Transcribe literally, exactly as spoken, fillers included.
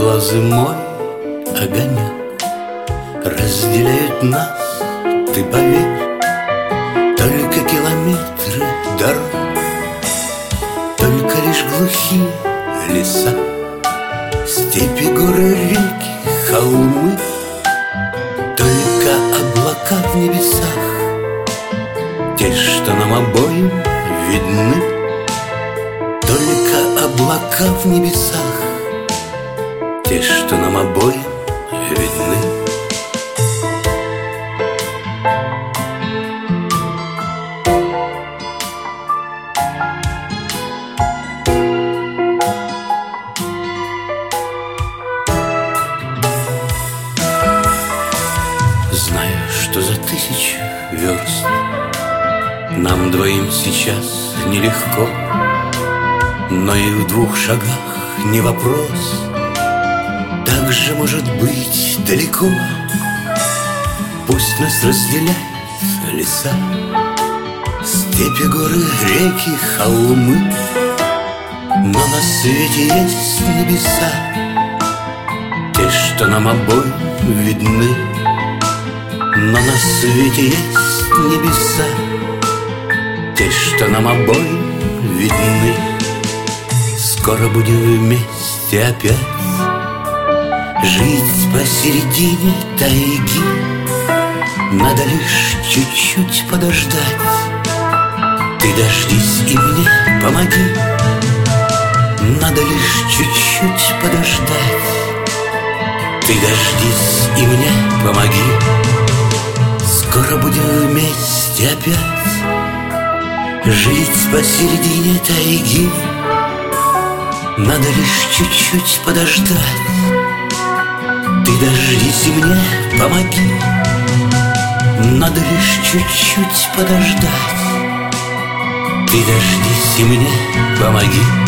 слезы мой огонек разделяют нас, ты поверь. Только километры дорог, только лишь глухие леса, степи, горы, реки, холмы, только облака в небесах, те, что нам обоим видны. Только облака в небесах, те, что нам обоим видны. Знаю, что за тысячи верст нам двоим сейчас нелегко, но и в двух шагах не вопрос, так же может быть далеко. Пусть нас разделяют леса, степи, горы, реки, холмы, но на свете есть небеса, те, что нам обоим видны. Но на свете есть небеса, те, что нам обоим видны. Скоро будем вместе опять жить посередине тайги. Надо лишь чуть-чуть подождать. Ты дождись и мне помоги. Надо лишь чуть-чуть подождать. Ты дождись и мне помоги. Скоро будем вместе опять жить посередине тайги. Надо лишь чуть-чуть подождать. Ты дождись и мне помоги. Надо лишь чуть-чуть подождать. Ты дождись и мне помоги.